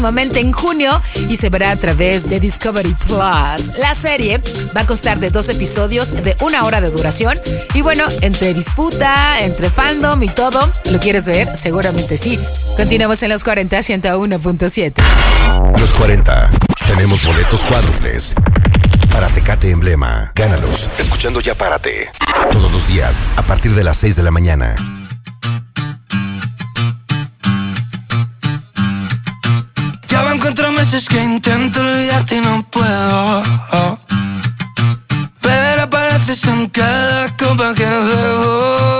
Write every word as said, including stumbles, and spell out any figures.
próximamente en junio y se verá a través de Discovery Plus. La serie va a constar de dos episodios de una hora de duración y bueno, entre disputa, entre fandom y todo, ¿lo quieres ver? Seguramente sí. Continuamos en Los cuarenta, ciento uno punto siete. Los cuarenta. Tenemos boletos cuádruples para Tecate Emblema. Gánalos escuchando Ya Párate. Todos los días a partir de las seis de la mañana. Ya van cuatro meses que intento olvidarte y no puedo. Pero apareces en cada copa que bebo.